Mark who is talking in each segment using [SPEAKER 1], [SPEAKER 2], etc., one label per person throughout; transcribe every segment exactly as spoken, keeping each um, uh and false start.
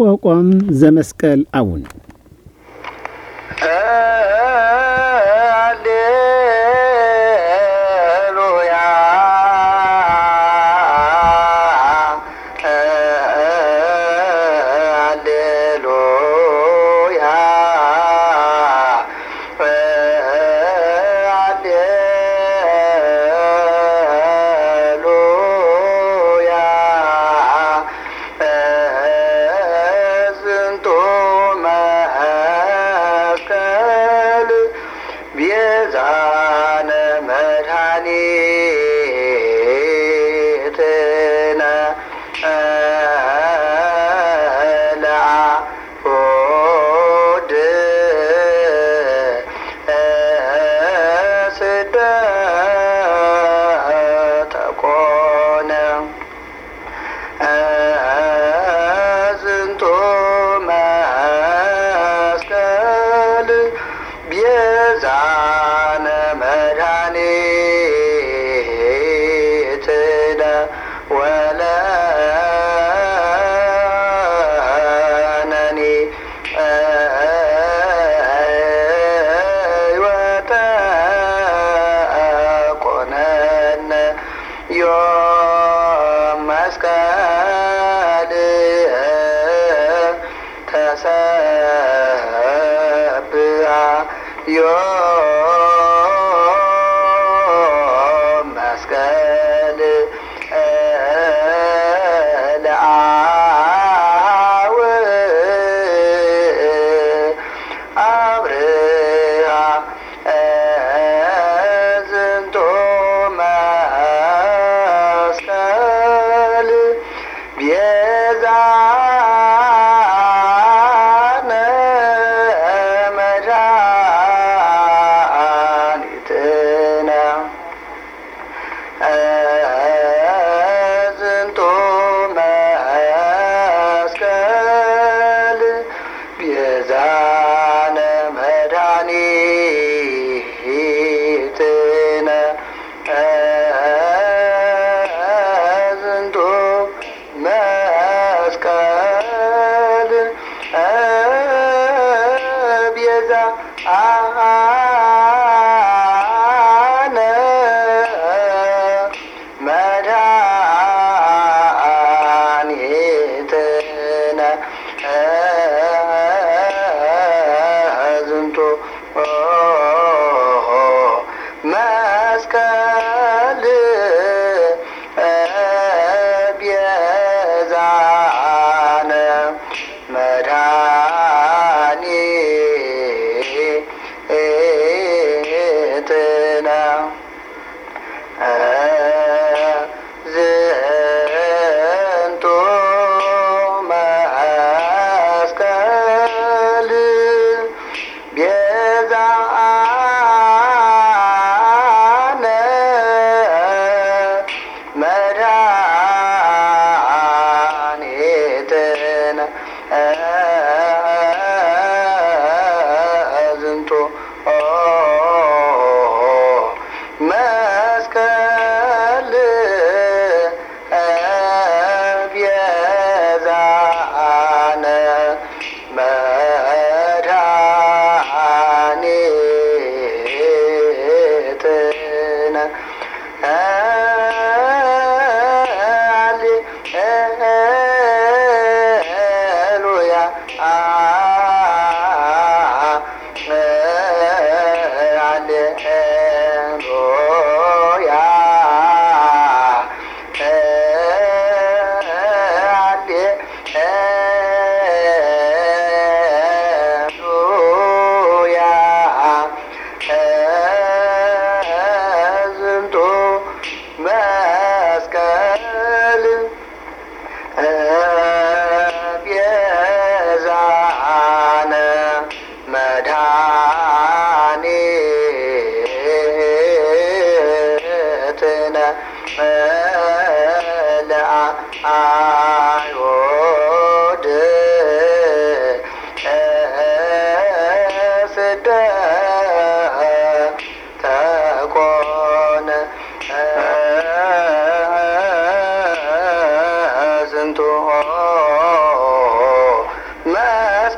[SPEAKER 1] አቋቋም ዘመስቀል አቡነ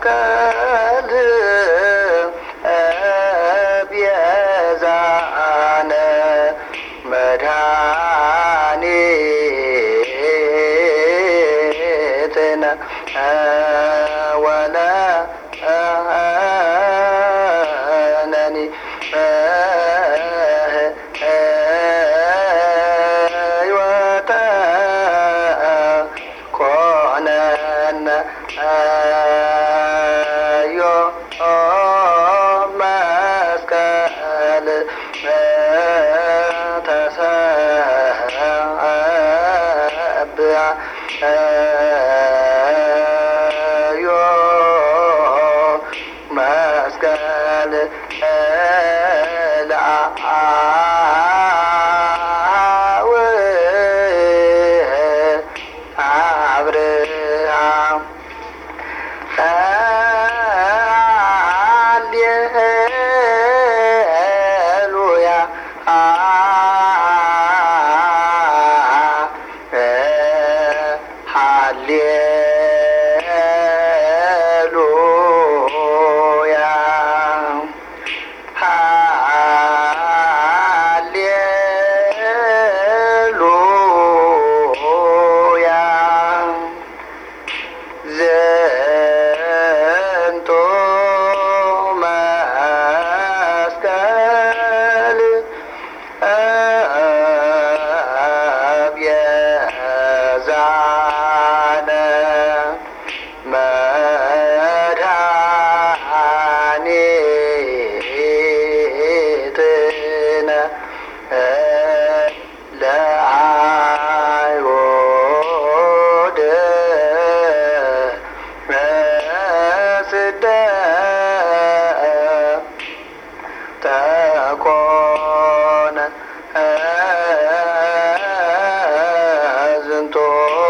[SPEAKER 2] መስቀል ቤዛነ መድኃኒትነ ወለነኒ ሕይወተ ኮነነ መስቀል ተሰብአ መስቀል ለአብ አብርሃም ሃሌሉያ ሃሌሉያ ሃሌሉያ ዘንቶ መስቀል ቤዛነ መድኃኒትነ ለአይሁድ ስደት ተኮነ ዝንቶ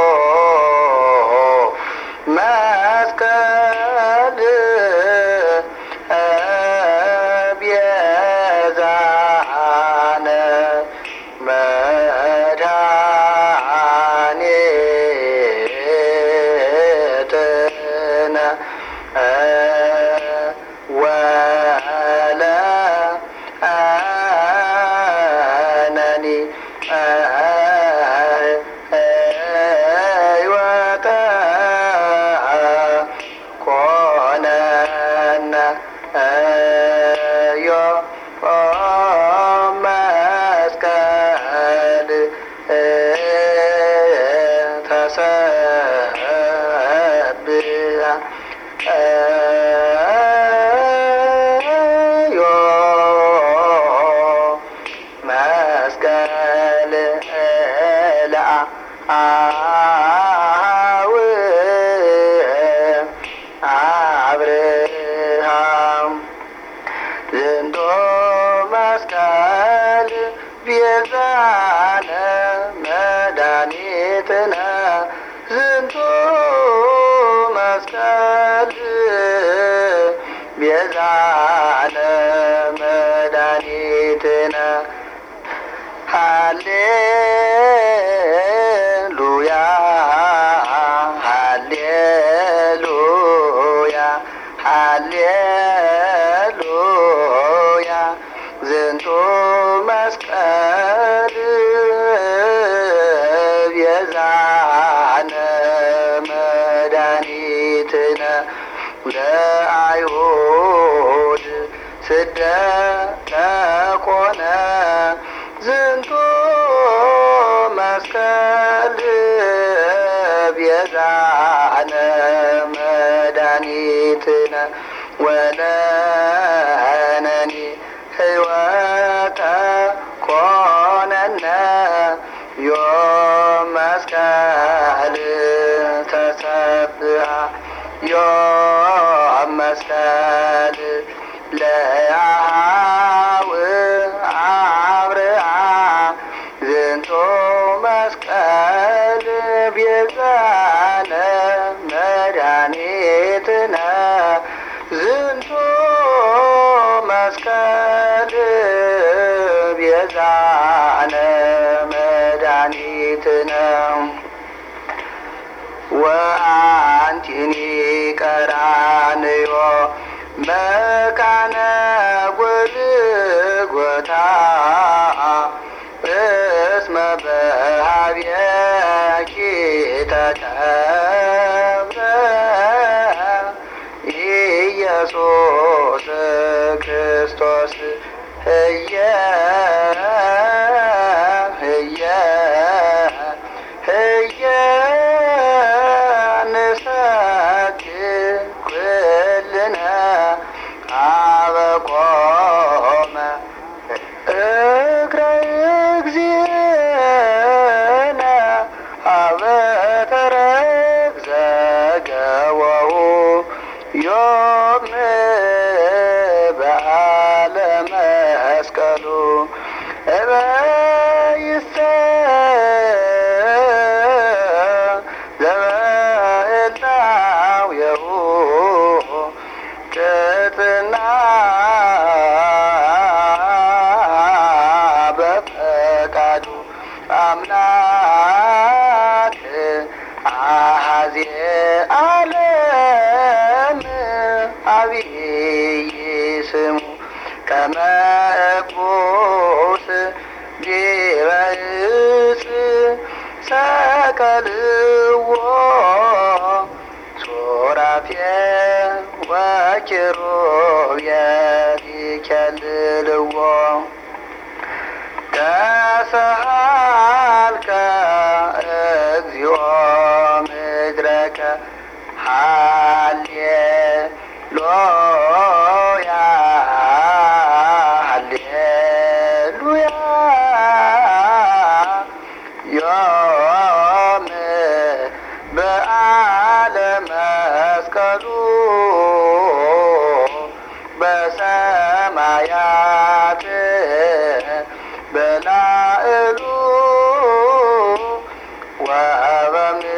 [SPEAKER 2] መስቀል ቤዛነ መድኃኒትነ ወለነኒ ሕይወተ ኮነነ መስቀል ተሰብአ መስቀል ለአብ አብርሃም ዝንቶ መስቀል ቤዛነ መድኃኒትነ ዝንቶ መስቀል ቤዛነ መድኃኒትነ ሃሌሉያ ሃሌሉያ ሃሌሉያ ዝንቱ መስቀል ቤዛነ መድኃኒትነ ለአይሁድ ስደት ኮነ ዝንቱ መስቀል ቤዛነ መድኃኒትነ ወለነኒ ሕይወተ ኮነነ ዮም መስቀል ተሰብአ ዮም መስቀል ለአብ አብርሃም ዝንቱ መስቀል ቤዛነ መድኃኒትነ ዝንቱ መስቀል ቤዛነ መድኃኒትነ ወአንቲኒ ቀራንዮ መካነ ጎልጎታ እስመ በኀቤኪ ተቀብረ ኢየሱስ ክርስቶስ ህየ ህየ ህየ ንሰግድ ኩልነ ሀበ ቆመ እግረ እግዚእነ ሀበ ተረግዘ ገወው ዮም በዓለ መስቀሉ እበይሰ ዘበህላዌሁ ትሕትና በፈቃዱ አምላክ አሐዜ ዓለም አብይ ስሙ ከመ እኩስ ዲበ ዕፅ ሰቀልዎ ሱራፌል ወኪሩቤል ይኬልልዎ ተሰሃልከ እግዚኦ ምድረከ ሃሌሉያ ሃሌሉያ ዮም በዓለ መስቀሉ በሰማያት በላዕሉ ወበምድር